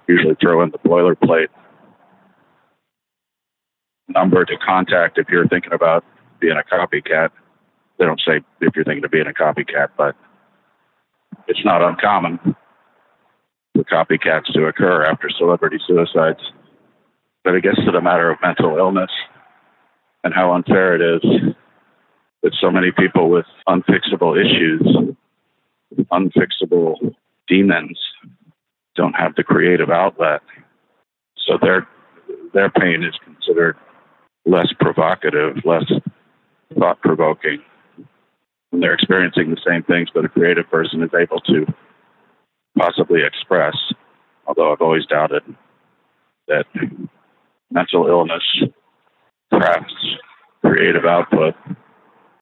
usually throw in the boilerplate number to contact if you're thinking about being a copycat. They don't say if you're thinking of being a copycat, but it's not uncommon for copycats to occur after celebrity suicides. But it gets to the matter of mental illness and how unfair it is that so many people with unfixable issues, unfixable demons, don't have the creative outlet. So their pain is considered less provocative, less thought-provoking. And they're experiencing the same things that a creative person is able to possibly express, although I've always doubted that mental illness crafts creative output